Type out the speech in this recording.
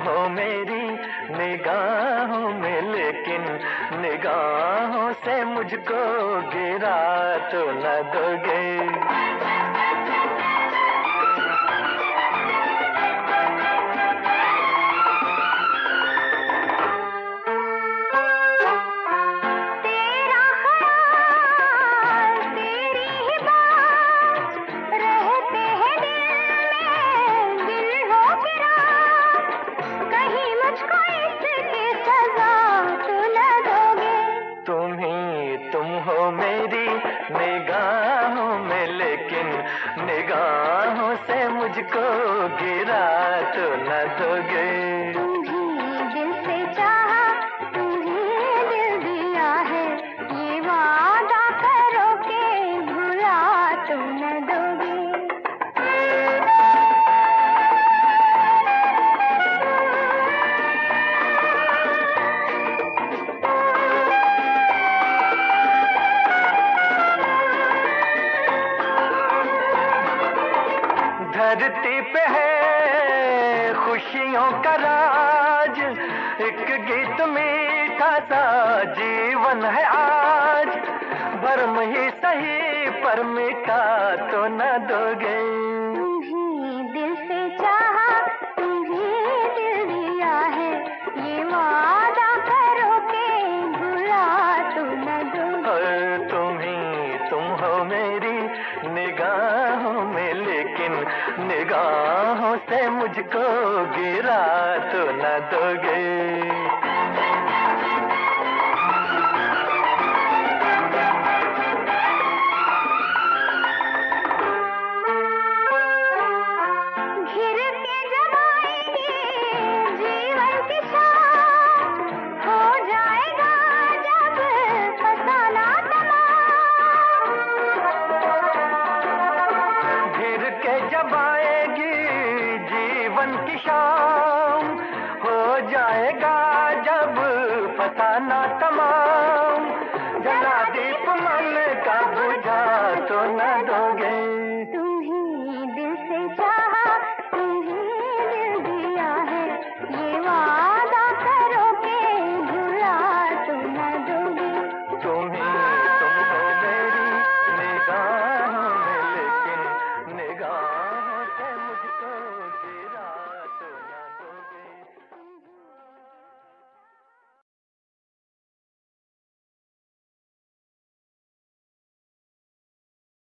हो मेरी निगाहों में, लेकिन निगाहों से मुझको गिरा तो न दोगे। तुम हो मेरी निगाहों में, लेकिन निगाहों से मुझको गिरा तो न दोगे। तुम्हीं दिल से चाहा, तुम्हीं दिल दिया है, ये वादा करो के भुला तो न दोगे। धरती पे है खुशियों का राज, एक गीत मीठा सा जीवन है आज, भरम ही सही पर मीठा तो न दोगे। तुम्हीं दिल से चाहा, तुम्हीं दिल दिया है, ये वादा करो के भुला तो न दोगे। तुम हो मेरी निगाहों में, लेकिन निगाहों से मुझको गिरा तो न दोगे। जब आएगी जीवन की शाम, हो जाएगा